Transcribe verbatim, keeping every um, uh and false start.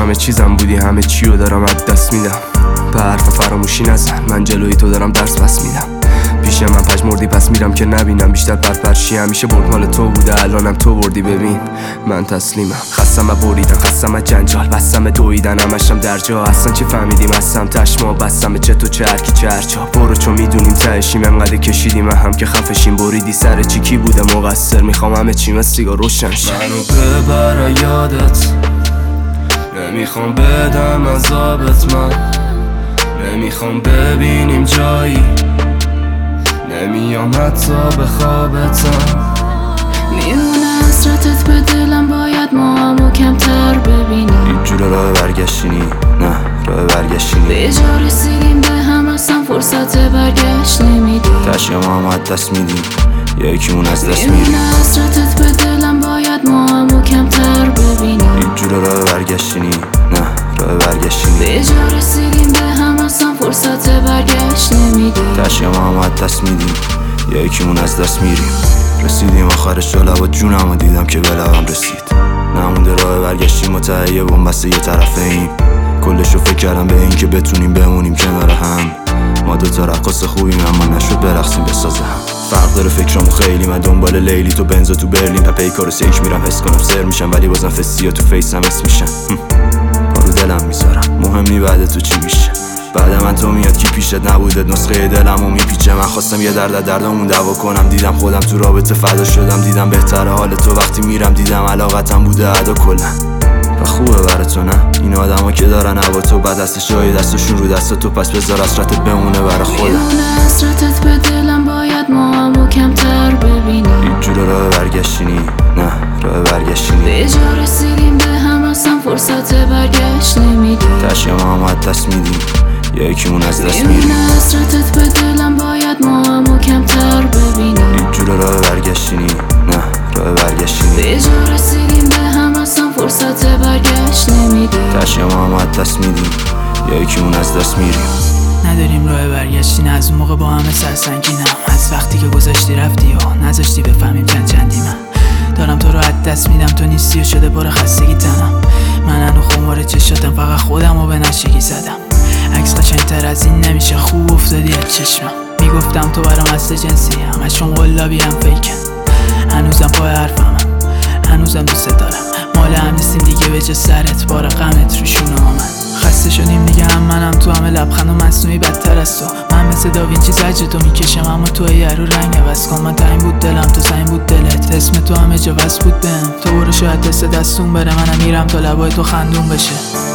همه چیزم بودی، همه چیو دارم از دست میدم. به حرف فراموشی نزن، من جلوی تو دارم درس پس میدم. پیش من پژمردی پس میرم که نبینم، بیشتر پرپرشی همیشه برد مال تو بوده، الانم تو بردی. ببین من تسلیمم، خستم و بریدم، خستم و جنجال، بستم دویدن، همشم در جا. اصلا چی فهمیدیم هستم تشما، بستم چه تو چه هرکی چه هرچا. برو چو میدونیم تهشیم، انقدر کشیدیم هم که خفشیم. بریدی سر چی کی بوده مقصر، میخوام همه چیم از سیگار روشن شه. منو ببر یادت، نمیخوام بدم عذابت، من نمیخوام ببینیم جایی، نمیام حتی به خوابتم. میونه حسرتت به دلم، باید ما همو کمتر ببینیم. هیچ جور راه برگشتی نی، نه راه برگشتی نی. به جا رسیدیم به هم، اصلا فرصت برگشت نمیدیم. تشیا ما هم از دست میدیم، یکیمون از دست میریم. میونه حسرتت به دلم، باید ما همو کمتر ببینیم. هیچ جور راه برگشتی نی، نه راه برگشتی نی. به جا رسیدیم به هم، اصلا فرصت برگشت نمیدیم. تشیا ما هم از دست میدیم، یکیمون از دست میریم. رسیدیم آخرش، لبا جونمو دیدم که به لبم رسید. نمونده راه برگشتی، متعیه بنبسته یه طرفه ایم. کلشو فکر کردم به این که بتونیم بمونیم کنار هم. ما دوتا رقاص خوبیم اما نشد برقصیم بسازه هم. فرق داره فکرامو خیلی، من دنبال لیلی تو بنزا تو برلین. پپی کارو سیک میرم، حس کنم سر میشم ولی بازم فسی تو فیسم اس میشن. پارو دلم میذارم، مهم نی بعد تو چی میشه. بعد من تو میاد کی پیشت نبودت، نسخه دلمو میپیچه. من خواستم یه درد دردامون دعوا کنم، دیدم خودم تو رابطه فدا شدم. دیدم بهتره حال تو وقتی میرم، دیدم علاقتم بوده ادا کلا. و خوبه برای تو نه این آدما که دارن هوا تو، بعد دستش جای دستشون رو دست تو، پس بذار حسرتت بمونه برای خودم. میونه حسرتت به دلم، باید ما همو کمتر ببینیم. هیچ جور راه برگشتی نی، نه راه برگشتی نی. به جا رسیدیم به هم، اصلا فرصت برگشت نمیدیم. تشیا ما هم از دست میدیم، یکیمون از دست میونه میریم. حسرتت به دلم، باید ما همو کمتر ببینیم. هیچ جور راه برگشتی نی، نه راه برگشتی نی. به جا رسیدیم به هم، اصلا فرصت برگشت نمیدیم. تشیا ما هم از دست میدیم، یکیمون از دست میریم. نداریم راه برگشتی، نه از اون موقع با همه سرسنگینم. از وقتی که گذاشتی رفتی و نذاشتی بفهمیم چند چندی. من دارم تو رو از دست میدم، تو نیستی و شده پر خستگی تنم. من هنو خمار چشاتم، فقط خودم رو به نشگی زدم. عکس قشنگتر از این نمیشه، خوب افتادی از چشمم. میگفتم تو برام اصل جنسی، همشون قلابی هم فیکن. هنوزم پای حرفمم، هنوزم دوست دارم. مال هم نیستیم دیگه به جا سرت، بار غمت رو شونه من. خسته شدیم دیگه هم منم تو، همه لبخند و مصنوعی بدتر از تو. من مثل داوینچی زجر تو میکشم، اما تو یه رو رنگ عوض کن. من تعیین بود دلم، تو زنگ بود دلت، اسم تو همه جا وصل بود بهم. تو برو شاید دست دستون بره، منم میرم تا لبای تو خندون بشه.